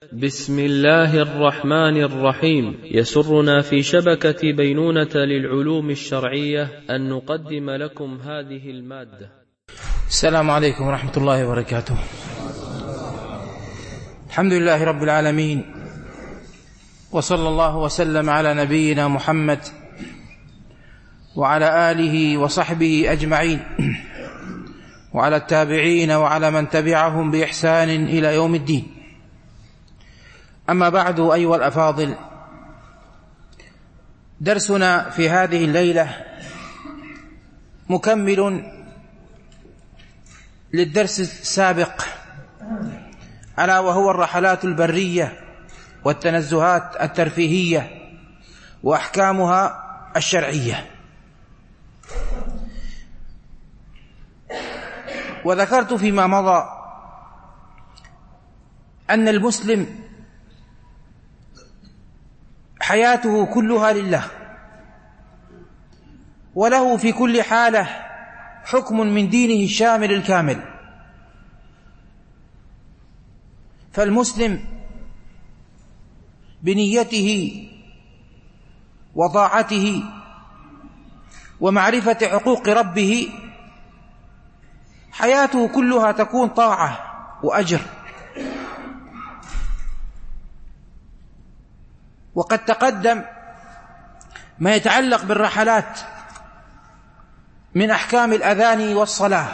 بسم الله الرحمن الرحيم. يسرنا في شبكة بينونة للعلوم الشرعية أن نقدم لكم هذه المادة. السلام عليكم ورحمة الله وبركاته. الحمد لله رب العالمين، وصلى الله وسلم على نبينا محمد وعلى آله وصحبه أجمعين، وعلى التابعين وعلى من تبعهم بإحسان إلى يوم الدين. أما بعد، أيها الأفاضل، درسنا في هذه الليلة مكمل للدرس السابق، ألا وهو الرحلات البرية والتنزهات الترفيهية وأحكامها الشرعية. وذكرت فيما مضى أن المسلم حياته كلها لله، وله في كل حالة حكم من دينه الشامل الكامل. فالمسلم بنيته وطاعته ومعرفة حقوق ربه حياته كلها تكون طاعة وأجر. وقد تقدم ما يتعلق بالرحلات من أحكام الأذان والصلاة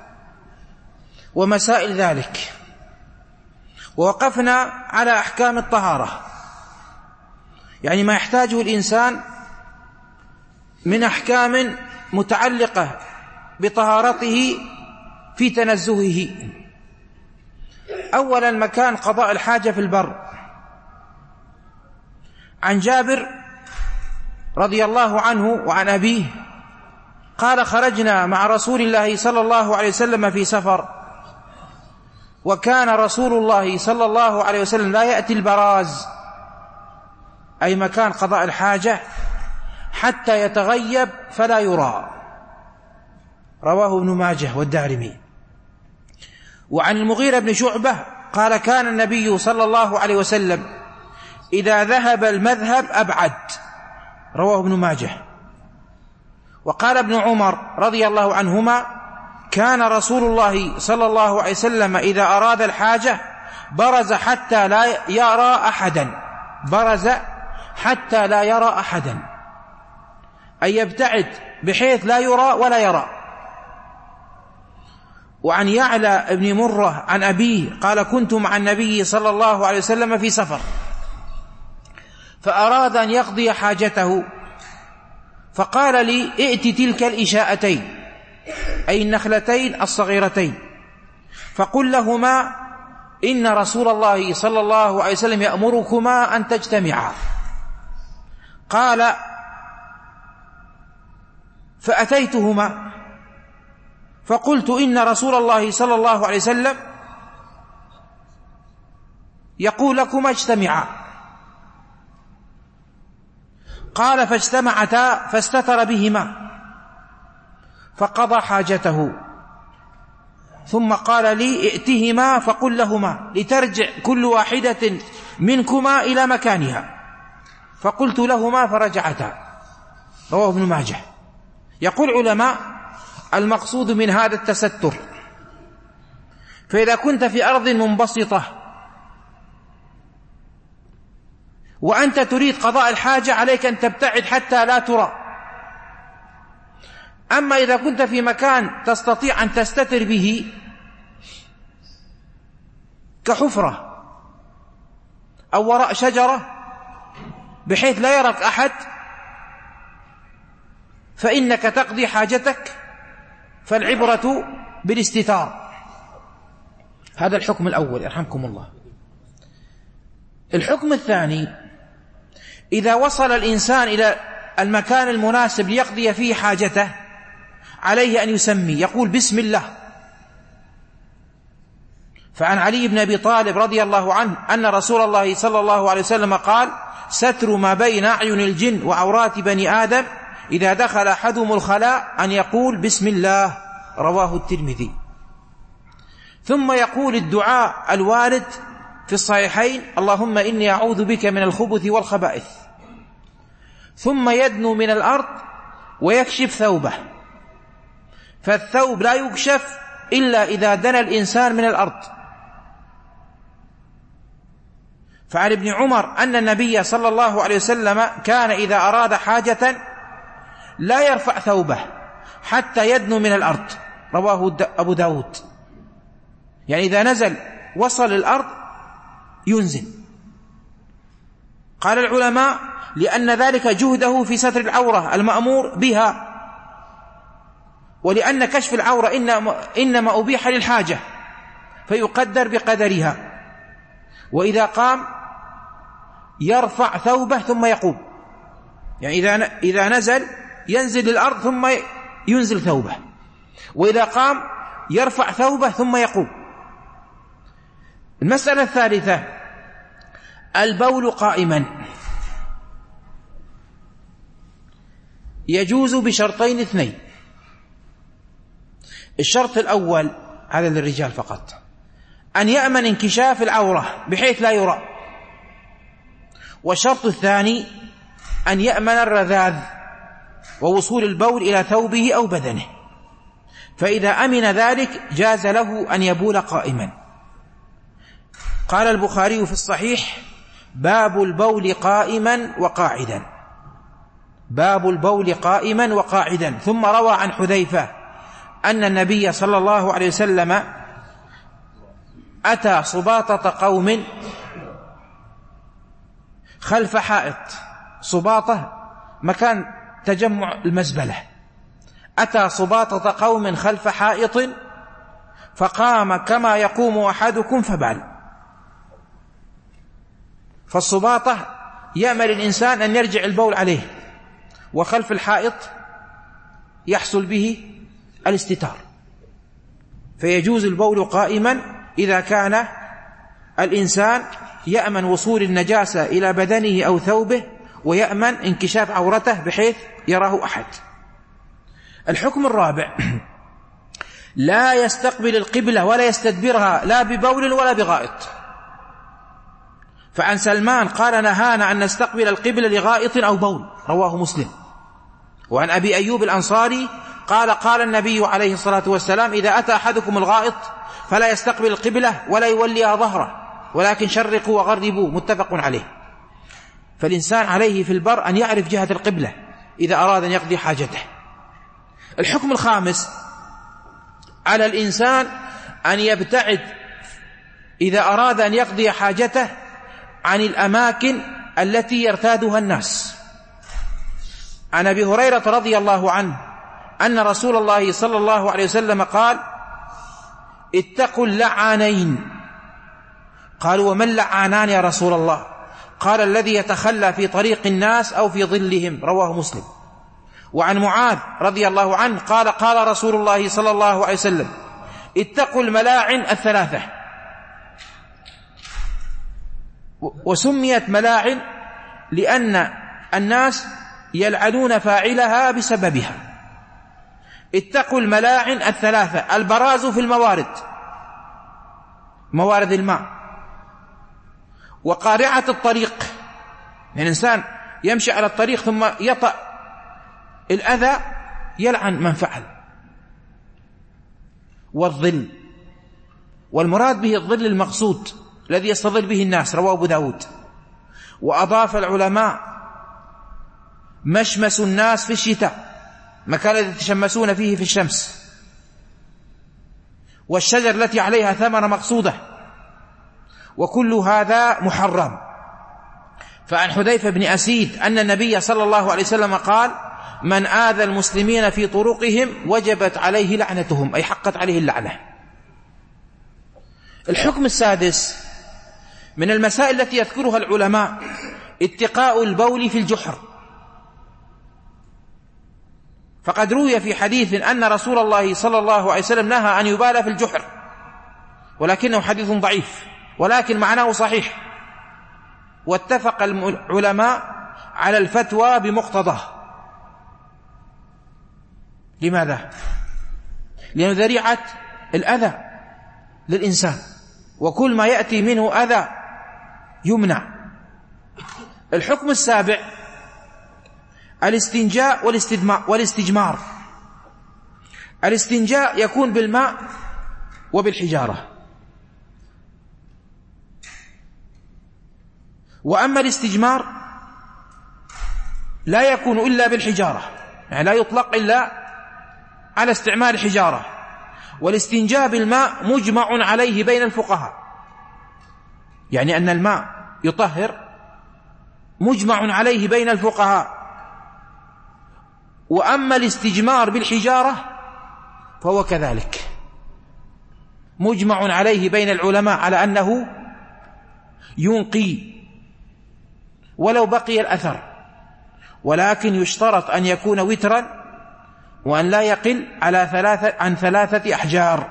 ومسائل ذلك، ووقفنا على أحكام الطهارة، يعني ما يحتاجه الإنسان من أحكام متعلقة بطهارته في تنزهه. أولا، مكان قضاء الحاجة في البر. عن جابر رضي الله عنه وعن أبيه قال: خرجنا مع رسول الله صلى الله عليه وسلم في سفر، وكان رسول الله صلى الله عليه وسلم لا يأتي البراز، أي مكان قضاء الحاجة، حتى يتغيب فلا يرى. رواه ابن ماجه والدارمي. وعن المغيرة بن شعبة قال: كان النبي صلى الله عليه وسلم إذا ذهب المذهب أبعد. رواه ابن ماجه. وقال ابن عمر رضي الله عنهما: كان رسول الله صلى الله عليه وسلم إذا أراد الحاجة برز حتى لا يرى أحدا. برز حتى لا يرى أحدا، أي يبتعد بحيث لا يرى ولا يرى. وعن يعلى بن مرة عن أبيه قال: كنت مع النبي صلى الله عليه وسلم في سفر، فأراد أن يقضي حاجته، فقال لي: ائت تلك الإشاءتين، أي النخلتين الصغيرتين، فقل لهما: إن رسول الله صلى الله عليه وسلم يأمركما أن تجتمعا. قال: فأتيتهما فقلت: إن رسول الله صلى الله عليه وسلم يقول لكما اجتمعا. قال: فاجتمعتا فاستتر بهما فقضى حاجته، ثم قال لي: ائتهما فقل لهما لترجع كل واحدة منكما إلى مكانها، فقلت لهما فرجعتا. رواه ابن ماجه. يقول علماء: المقصود من هذا التستر. فإذا كنت في أرض منبسطة وأنت تريد قضاء الحاجة عليك أن تبتعد حتى لا ترى. أما إذا كنت في مكان تستطيع أن تستتر به كحفرة أو وراء شجرة بحيث لا يراك أحد، فإنك تقضي حاجتك، فالعبرة بالاستتار. هذا الحكم الأول، يرحمكم الله. الحكم الثاني: إذا وصل الإنسان إلى المكان المناسب ليقضي فيه حاجته عليه أن يسمي، يقول بسم الله. فعن علي بن أبي طالب رضي الله عنه أن رسول الله صلى الله عليه وسلم قال: ستر ما بين أعين الجن وعورات بني آدم إذا دخل أحدهم الخلاء أن يقول بسم الله. رواه الترمذي. ثم يقول الدعاء الوارد في الصحيحين: اللهم إني أعوذ بك من الخبث والخبائث، ثم يدنو من الأرض ويكشف ثوبه، فالثوب لا يكشف إلا إذا دنا الإنسان من الأرض. فعن ابن عمر أن النبي صلى الله عليه وسلم كان إذا أراد حاجة لا يرفع ثوبه حتى يدنو من الأرض، رواه أبو داود. يعني إذا نزل وصل الأرض ينزل. قال العلماء: لأن ذلك جهده في ستر العورة المأمور بها، ولأن كشف العورة إنما أبيح للحاجة فيقدر بقدرها. وإذا قام يرفع ثوبه ثم يقوم، يعني إذا نزل ينزل للأرض ثم ينزل ثوبه، وإذا قام يرفع ثوبه ثم يقوم. المسألة الثالثة: البول قائما يجوز بشرطين اثنين. الشرط الأول هذا للرجال فقط، أن يأمن انكشاف العورة بحيث لا يرى. والشرط الثاني أن يأمن الرذاذ ووصول البول إلى ثوبه أو بدنه، فإذا أمن ذلك جاز له أن يبول قائما. قال البخاري في الصحيح: باب البول قائما وقاعدا، باب البول قائما وقاعدا. ثم روى عن حذيفة أن النبي صلى الله عليه وسلم أتى صباطة قوم خلف حائط. صباطة مكان تجمع المزبلة. أتى صباطة قوم خلف حائط فقام كما يقوم أحدكم فبال. فالصباطة يأمل الإنسان أن يرجع البول عليه، وخلف الحائط يحصل به الاستتار، فيجوز البول قائما إذا كان الإنسان يأمن وصول النجاسة إلى بدنه أو ثوبه، ويأمن انكشاف عورته بحيث يراه أحد. الحكم الرابع: لا يستقبل القبلة ولا يستدبرها لا ببول ولا بغائط. فعن سلمان قال: نهانا أن نستقبل القبلة لغائط أو بول، رواه مسلم. وعن أبي أيوب الأنصاري قال: قال النبي عليه الصلاة والسلام: إذا أتى أحدكم الغائط فلا يستقبل القبلة ولا يوليها ظهره، ولكن شرقوا وغربوا، متفق عليه. فالإنسان عليه في البر أن يعرف جهة القبلة إذا أراد أن يقضي حاجته. الحكم الخامس: على الإنسان أن يبتعد إذا أراد أن يقضي حاجته عن الأماكن التي يرتادها الناس. عن أبي هريرة رضي الله عنه أن رسول الله صلى الله عليه وسلم قال: اتقوا اللعانين. قالوا: وما اللعانان يا رسول الله؟ قال: الذي يتخلى في طريق الناس أو في ظلهم، رواه مسلم. وعن معاذ رضي الله عنه قال: قال رسول الله صلى الله عليه وسلم: اتقوا الملاعن الثلاثة. وسميت ملاعن لأن الناس يلعنون فاعلها بسببها. اتقوا الملاعن الثلاثة: البراز في الموارد، موارد الماء، وقارعة الطريق، يعني الإنسان يمشي على الطريق ثم يطأ الأذى يلعن من فعل، والظل، والمراد به الظل المقصود الذي يستظل به الناس، رواه أبو داود. وأضاف العلماء: مشمس الناس في الشتاء، مكان الذي يتشمسون فيه في الشمس، والشجر التي عليها ثمرة مقصودة، وكل هذا محرم. فعن حذيفة بن أسيد أن النبي صلى الله عليه وسلم قال: من آذى المسلمين في طرقهم وجبت عليه لعنتهم، أي حقت عليه اللعنة. الحكم السادس من المسائل التي يذكرها العلماء: اتقاء البول في الجحر. فقد روي في حديث أن رسول الله صلى الله عليه وسلم نهى أن يبال في الجحر، ولكنه حديث ضعيف، ولكن معناه صحيح. واتفق العلماء على الفتوى بمقتضاه. لماذا؟ لأنه ذريعة الأذى للإنسان، وكل ما يأتي منه أذى يمنع. الحكم السابع الاستنجاء والاستجمار. الاستنجاء يكون بالماء وبالحجارة، وأما الاستجمار لا يكون إلا بالحجارة، يعني لا يطلق إلا على استعمال الحجارة. والاستنجاء بالماء مجمع عليه بين الفقهاء، يعني أن الماء يطهر مجمع عليه بين الفقهاء. وأما الاستجمار بالحجارة فهو كذلك مجمع عليه بين العلماء على أنه ينقي ولو بقي الأثر، ولكن يشترط أن يكون وترا وأن لا يقل عن 3 أحجار.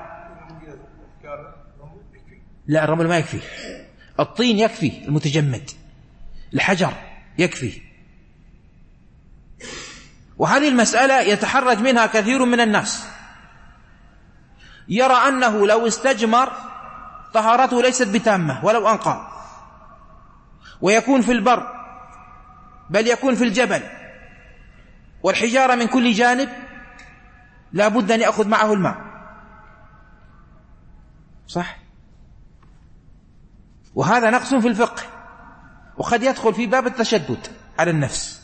لا، الرمل ما يكفي، الطين يكفي المتجمد، الحجر يكفي. وهذه المسألة يتحرج منها كثير من الناس، يرى أنه لو استجمر طهارته ليست بتامة ولو أنقى، ويكون في البر بل يكون في الجبل والحجارة من كل جانب، لا بد أن يأخذ معه الماء. صح؟ وهذا نقص في الفقه، وقد يدخل في باب التشدد على النفس.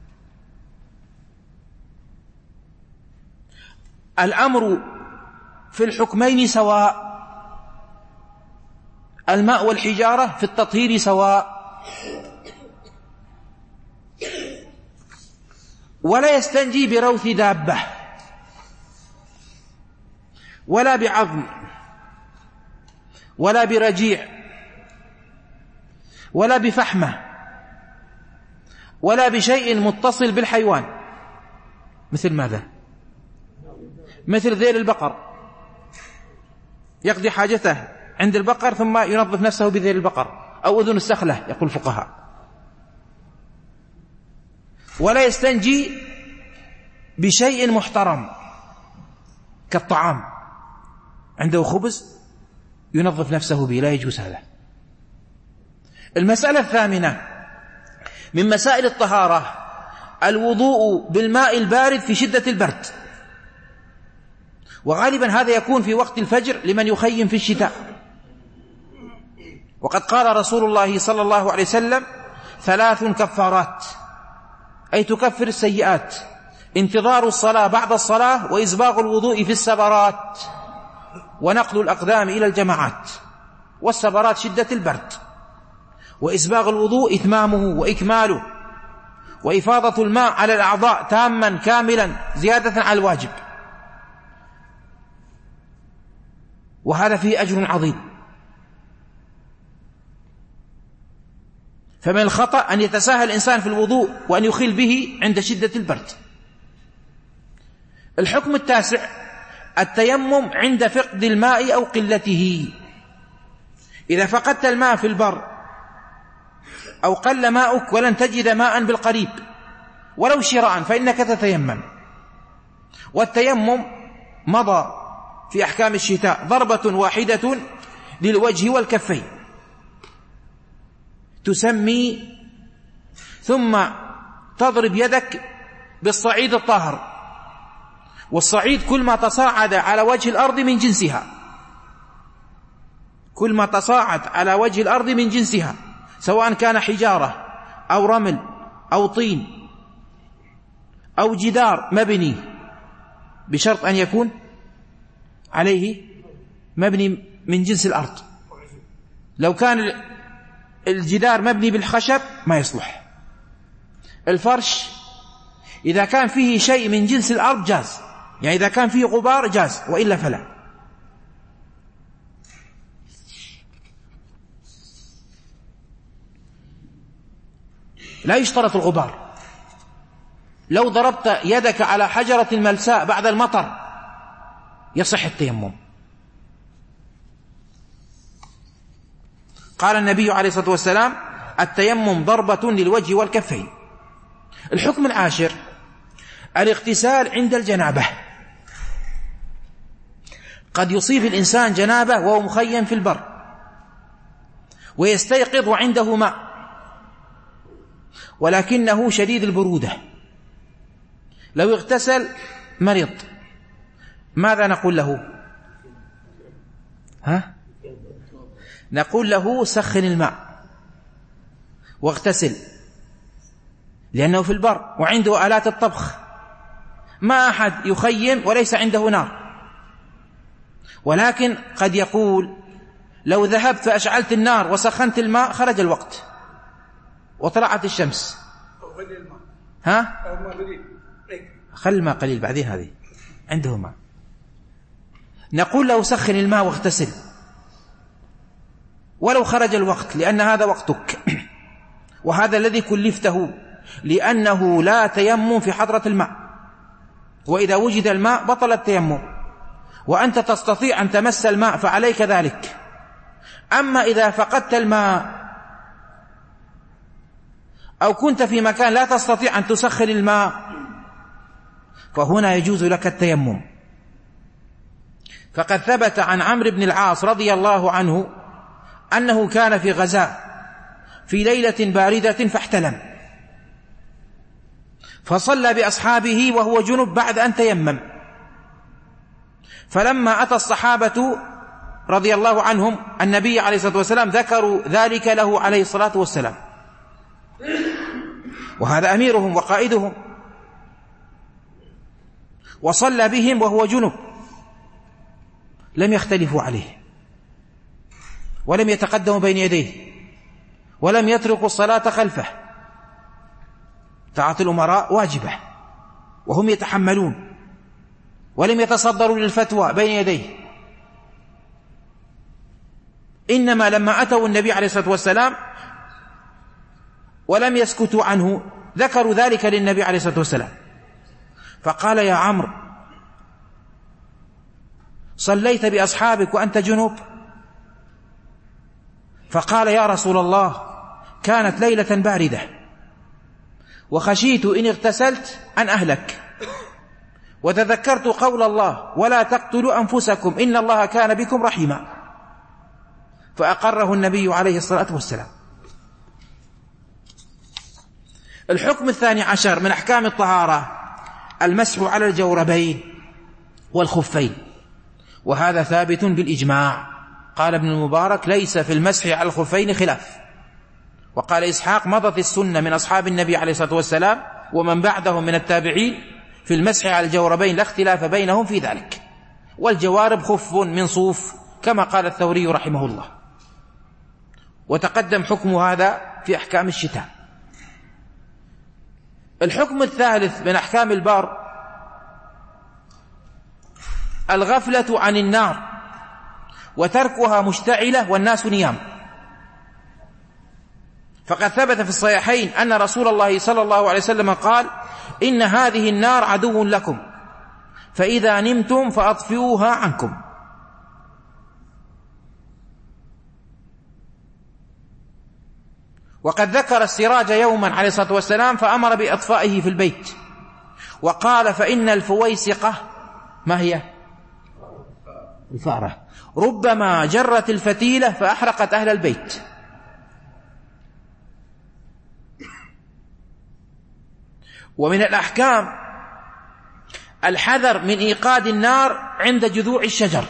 الأمر في الحكمين سواء، الماء والحجارة في التطهير سواء. ولا يستنجي بروث دابة ولا بعظم ولا برجيع ولا بفحمة ولا بشيء متصل بالحيوان. مثل ماذا؟ مثل ذيل البقر، يقضي حاجته عند البقر ثم ينظف نفسه بذيل البقر، أو أذن السخلة يقول الفقهاء. ولا يستنجي بشيء محترم كالطعام، عنده خبز ينظف نفسه به، لا يجوز هذا. المسألة الثامنة من مسائل الطهارة الوضوء بالماء البارد في شدة البرد، وغالبا هذا يكون في وقت الفجر لمن يخيم في الشتاء. وقد قال رسول الله صلى الله عليه وسلم: 3 كفارات، أي تكفر السيئات: انتظار الصلاة بعد الصلاة، وإسباغ الوضوء في السبرات، ونقل الأقدام إلى الجماعات. والسبرات شدة البرد، وإسباغ الوضوء إتمامه وإكماله، وإفاضة الماء على الأعضاء تاما كاملا زيادة على الواجب، وهذا فيه أجر عظيم. فمن الخطأ أن يتساهل الإنسان في الوضوء وأن يخل به عند شدة البرد. الحكم التاسع التيمم عند فقد الماء أو قلته. إذا فقدت الماء في البر أو قل ماؤك ولن تجد ماء بالقريب ولو شراء فإنك تتيمم. والتيمم مضى في أحكام الشتاء ضربة واحدة للوجه والكفين، تسمي ثم تضرب يدك بالصعيد الطاهر، والصعيد كل ما تصاعد على وجه الأرض من جنسها، كل ما تصاعد على وجه الأرض من جنسها، سواء كان حجارة أو رمل أو طين أو جدار مبني، بشرط أن يكون عليه مبني من جنس الأرض. لو كان الجدار مبني بالخشب ما يصلح. الفرش إذا كان فيه شيء من جنس الأرض جاز، يعني إذا كان فيه غبار جاز، وإلا فلا. لا يشترط الغبار. لو ضربت يدك على حجرة ملساء بعد المطر يصح التيمم. قال النبي عليه الصلاة والسلام: التيمم ضربة للوجه والكفين. الحكم العاشر الاغتسال عند الجنابة. قد يصيب الإنسان جنابة وهو مخيم في البر، ويستيقظ وعنده ماء ولكنه شديد البرودة، لو اغتسل مرض، ماذا نقول له؟ نقول له سخن الماء واغتسل، لأنه في البر وعنده آلات الطبخ، ما أحد يخيم وليس عنده نار. ولكن قد يقول لو ذهبت فأشعلت النار وسخنت الماء خرج الوقت وطلعت الشمس. خل الماء قليل بعدين، هذه عنده ماء. نقول له سخن الماء واغتسل ولو خرج الوقت، لأن هذا وقتك وهذا الذي كلفته، لأنه لا تيمم في حضرة الماء، وإذا وجد الماء بطل التيمم، وأنت تستطيع أن تمس الماء فعليك ذلك. أما إذا فقدت الماء أو كنت في مكان لا تستطيع أن تسخن الماء فهنا يجوز لك التيمم. فقد ثبت عن عمرو بن العاص رضي الله عنه أنه كان في غزاء في ليلة باردة فاحتلم، فصلى بأصحابه وهو جنب بعد أن تيمم. فلما أتى الصحابة رضي الله عنهم النبي عليه الصلاة والسلام ذكروا ذلك له عليه الصلاة والسلام، وهذا أميرهم وقائدهم، وصلى بهم وهو جنب، لم يختلفوا عليه ولم يتقدموا بين يديه ولم يتركوا الصلاة خلفه. طاعة الأمراء واجبة وهم يتحملون، ولم يتصدروا للفتوى بين يديه. إنما لما أتوا النبي عليه الصلاة والسلام ولم يسكتوا عنه ذكروا ذلك للنبي عليه الصلاة والسلام، فقال يا عمرو صليت بأصحابك وأنت جنوب؟ فقال يا رسول الله كانت ليلة باردة وخشيت إن اغتسلت أن أهلك، وتذكرت قول الله ولا تقتلوا أنفسكم إن الله كان بكم رحيما، فأقره النبي عليه الصلاة والسلام. الحكم 12 من أحكام الطهارة المسح على الجوربين والخفين، وهذا ثابت بالإجماع. قال ابن المبارك ليس في المسح على الخفين خلاف، وقال إسحاق مضت السنة من أصحاب النبي عليه الصلاة والسلام ومن بعدهم من التابعين في المسح على الجوربين، لا اختلاف بينهم في ذلك، والجوارب خف من صوف كما قال الثوري رحمه الله، وتقدم حكم هذا في أحكام الشتاء. الحكم الثالث من أحكام البار الغفلة عن النار وتركها مشتعلة والناس نيام، فقد ثبت في الصحيحين أن رسول الله صلى الله عليه وسلم قال إن هذه النار عدو لكم فإذا نمتم فأطفئوها عنكم. وقد ذكر السراج يوما عليه الصلاة والسلام فأمر بإطفائه في البيت، وقال فإن الفويسقة ما هي؟ الفأرة ربما جرت الفتيلة فأحرقت أهل البيت. ومن الأحكام الحذر من إيقاد النار عند جذوع الشجر،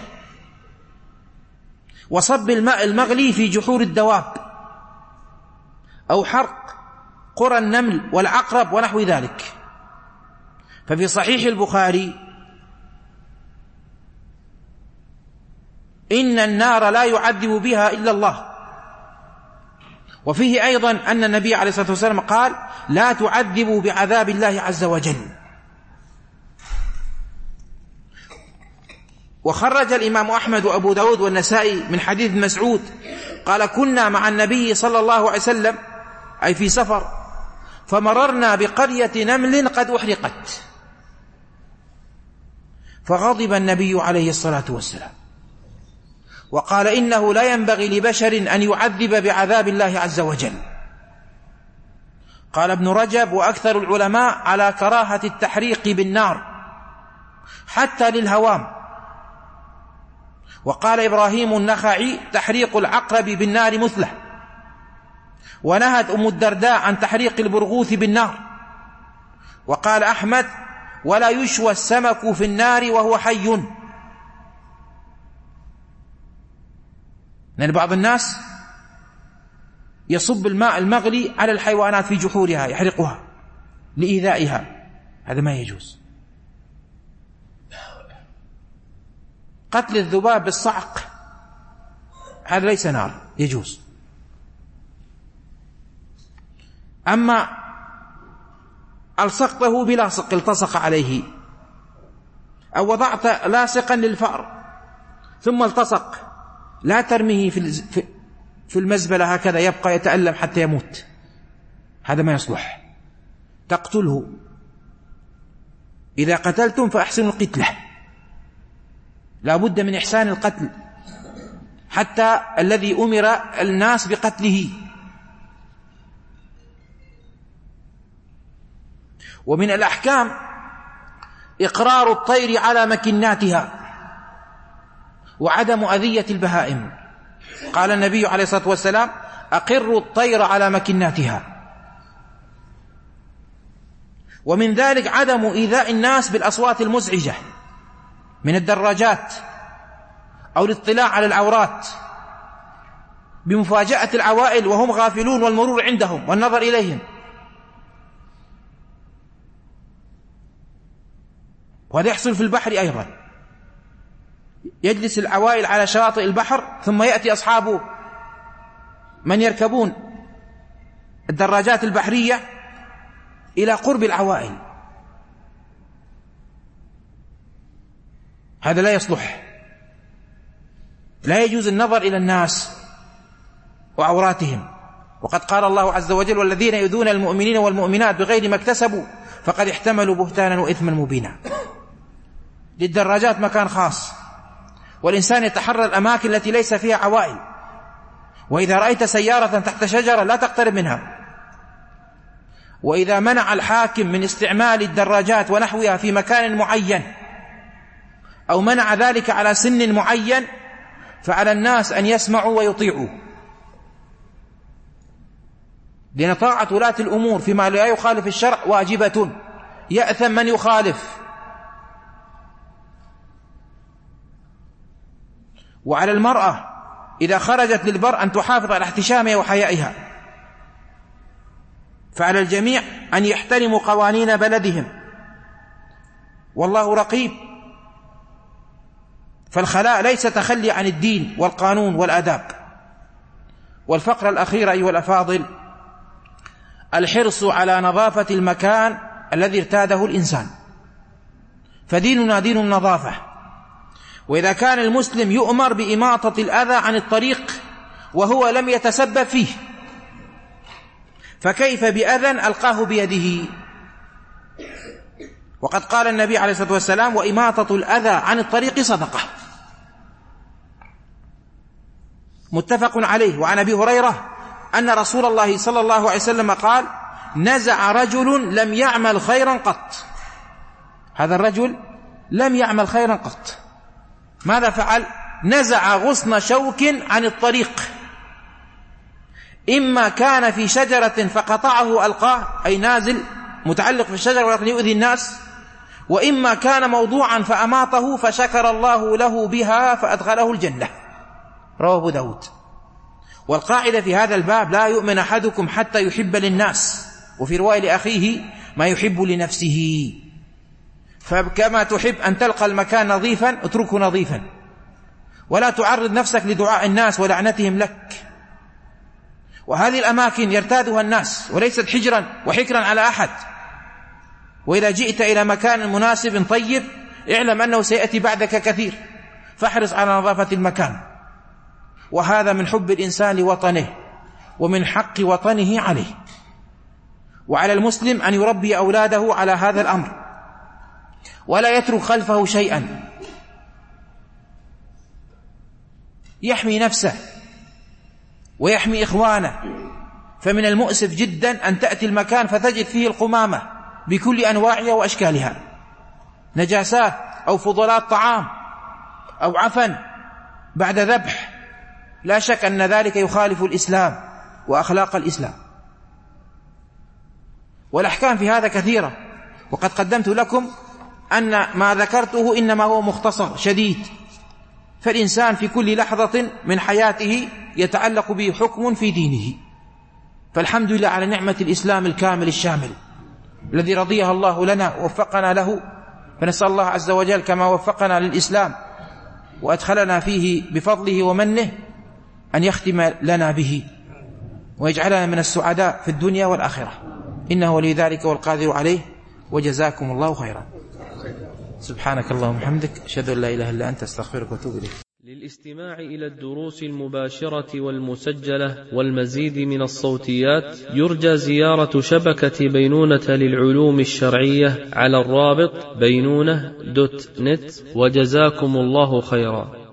وصب الماء المغلي في جحور الدواب، أو حرق قرى النمل والعقرب ونحو ذلك. ففي صحيح البخاري إن النار لا يعذب بها إلا الله، وفيه أيضا أن النبي عليه الصلاة والسلام قال لا تعذبوا بعذاب الله عز وجل. وخرج الإمام أحمد وأبو داود والنسائي من حديث مسعود قال كنا مع النبي صلى الله عليه وسلم أي في سفر فمررنا بقرية نمل قد أحرقت، فغضب النبي عليه الصلاة والسلام وقال إنه لا ينبغي لبشر أن يعذب بعذاب الله عز وجل. قال ابن رجب وأكثر العلماء على كراهة التحريق بالنار حتى للهوام، وقال إبراهيم النخعي تحريق العقرب بالنار مثله، ونهت أم الدرداء عن تحريق البرغوث بالنار. وقال أحمد: ولا يشوى السمك في النار وهو حي. لأن بعض الناس يصب الماء المغلي على الحيوانات في جحورها يحرقها لإيذائها، هذا ما يجوز. قتل الذباب بالصعق هذا ليس نار، يجوز. أما ألصقته بلاصق التصق عليه، أو وضعت لاصقا للفأر ثم التصق، لا ترميه في المزبلة هكذا يبقى يتألم حتى يموت، هذا ما يصلح. تقتله. إذا قتلتم فأحسنوا القتلة، لا بد من إحسان القتل، حتى الذي أمر الناس بقتله. ومن الأحكام إقرار الطير على مكناتها وعدم أذية البهائم. قال النبي عليه الصلاة والسلام: أقروا الطير على مكناتها. ومن ذلك عدم إيذاء الناس بالأصوات المزعجة من الدراجات أو الاطلاع على العورات بمفاجأة العوائل وهم غافلون والمرور عندهم والنظر إليهم. وهذا يحصل في البحر أيضا، يجلس العوائل على شواطئ البحر ثم يأتي أصحابه من يركبون الدراجات البحرية إلى قرب العوائل، هذا لا يصلح. لا يجوز النظر إلى الناس وعوراتهم. وقد قال الله عز وجل: والذين يؤذون المؤمنين والمؤمنات بغير ما اكتسبوا فقد احتملوا بهتانا وإثما مبينا. للدراجات مكان خاص، والإنسان يتحرى الأماكن التي ليس فيها عوائل. وإذا رأيت سيارة تحت شجرة لا تقترب منها. وإذا منع الحاكم من استعمال الدراجات ونحوها في مكان معين، أو منع ذلك على سن معين، فعلى الناس أن يسمعوا ويطيعوا، لأن طاعة ولاة الأمور فيما لا يخالف الشرع واجبة، يأثم من يخالف. وعلى المرأة إذا خرجت للبر أن تحافظ على احتشامها وحيائها. فعلى الجميع أن يحترموا قوانين بلدهم، والله رقيب. فالخلاء ليس تخلي عن الدين والقانون والآداب. والفقرة الأخيرة أيها الأفاضل، الحرص على نظافة المكان الذي ارتاده الإنسان، فديننا دين النظافة. وإذا كان المسلم يؤمر بإماطة الأذى عن الطريق وهو لم يتسبب فيه، فكيف بأذى ألقاه بيده؟ وقد قال النبي عليه الصلاة والسلام: وإماطة الأذى عن الطريق صدقة. متفق عليه. وعن أبي هريرة أن رسول الله صلى الله عليه وسلم قال: نزع رجل لم يعمل خيرا قط. هذا الرجل لم يعمل خيرا قط. ماذا فعل؟ نزع غصن شوك عن الطريق، إما كان في شجرة فقطعه ألقاه، أي نازل متعلق في الشجرة ولكن يؤذي الناس، وإما كان موضوعا فأماطه فشكر الله له بها فأدخله الجنة. رواه أبو داود. والقاعدة في هذا الباب: لا يؤمن أحدكم حتى يحب للناس، وفي رواية لأخيه ما يحب لنفسه. فكما تحب أن تلقى المكان نظيفا اتركه نظيفا، ولا تعرض نفسك لدعاء الناس ولعنتهم لك. وهذه الأماكن يرتادها الناس وليست حجرا وحكرا على أحد. وإذا جئت إلى مكان مناسب طيب اعلم أنه سيأتي بعدك كثير، فاحرص على نظافة المكان. وهذا من حب الإنسان لوطنه ومن حق وطنه عليه. وعلى المسلم أن يربي أولاده على هذا الأمر، ولا يترك خلفه شيئا، يحمي نفسه ويحمي إخوانه. فمن المؤسف جدا أن تأتي المكان فتجد فيه القمامة بكل أنواعها وأشكالها، نجاسات أو فضلات طعام أو عفن بعد ذبح. لا شك أن ذلك يخالف الإسلام وأخلاق الإسلام. والأحكام في هذا كثيرة، وقد قدمت لكم أن ما ذكرته إنما هو مختصر شديد، فالإنسان في كل لحظة من حياته يتعلق به حكم في دينه. فالحمد لله على نعمة الإسلام الكامل الشامل الذي رضيها الله لنا ووفقنا له، فنسأل الله عز وجل كما وفقنا للإسلام وأدخلنا فيه بفضله ومنه أن يختم لنا به ويجعلنا من السعداء في الدنيا والآخرة، إنه ولي ذلك والقادر عليه. وجزاكم الله خيرا. سبحانك اللهم وبحمدك، أشهد أن لا إله إلا أنت، أستغفرك وأتوب إليك. للاستماع إلى الدروس المباشرة والمسجلة والمزيد من الصوتيات يرجى زيارة شبكة بينونة للعلوم الشرعية على الرابط بينونة.net. وجزاكم الله خيرا.